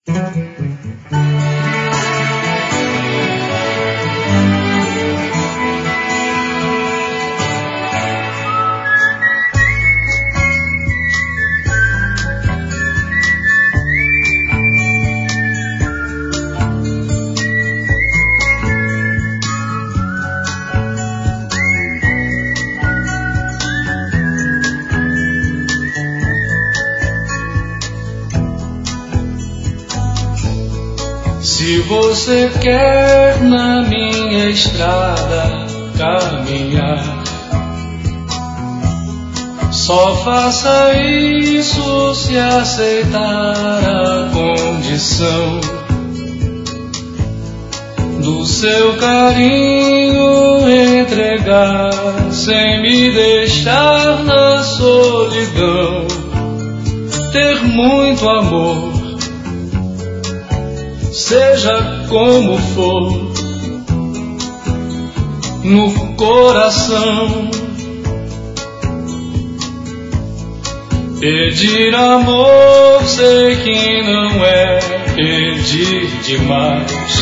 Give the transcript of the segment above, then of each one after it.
Se você quer na minha estrada caminhar, só faça isso se aceitar a condição do seu carinho entregar, sem me deixar na solidão, ter muito amor. Seja como for, no coração, pedir amor sei que não é pedir demais.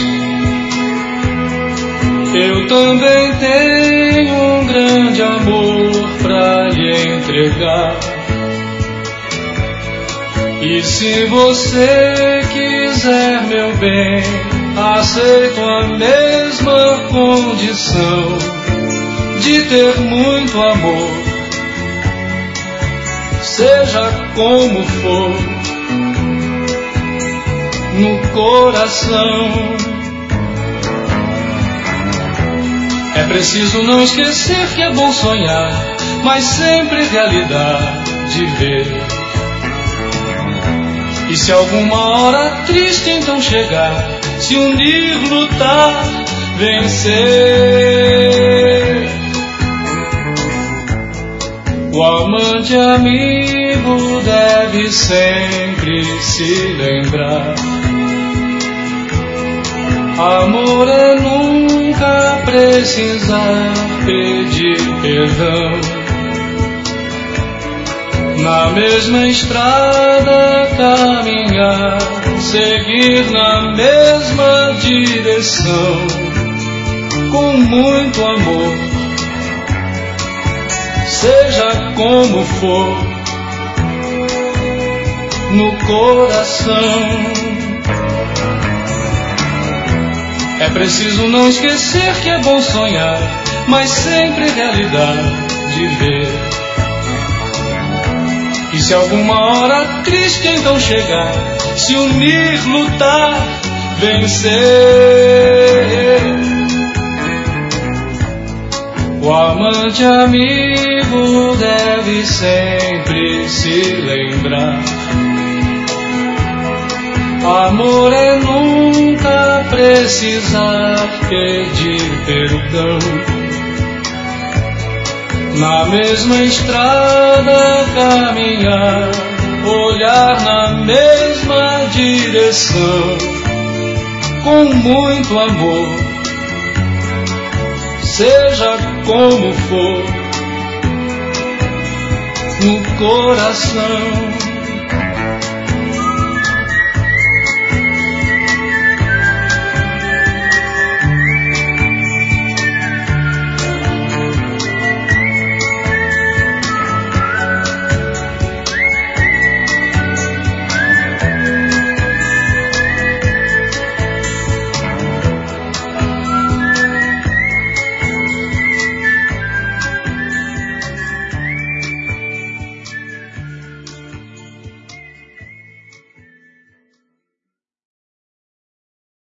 Eu também tenho um grande amor pra lhe entregar. E se você quiser meu bem, aceito a mesma condição de ter muito amor. Seja como for, no coração. É preciso não esquecer que é bom sonhar, mas sempre realidade ver. E se alguma hora triste então chegar, se unir, lutar, vencer, o amante amigo deve sempre se lembrar. Amor é nunca precisar pedir perdão. Na mesma estrada caminhar, seguir na mesma direção, com muito amor. Seja como for, no coração. É preciso não esquecer que é bom sonhar, mas sempre realidade ver. E se alguma hora triste então chegar, se unir, lutar, vencer, o amante amigo deve sempre se lembrar. Amor é nunca precisar pedir perdão. Na mesma estrada caminhar, olhar na mesma direção, com muito amor. Seja como for, no coração.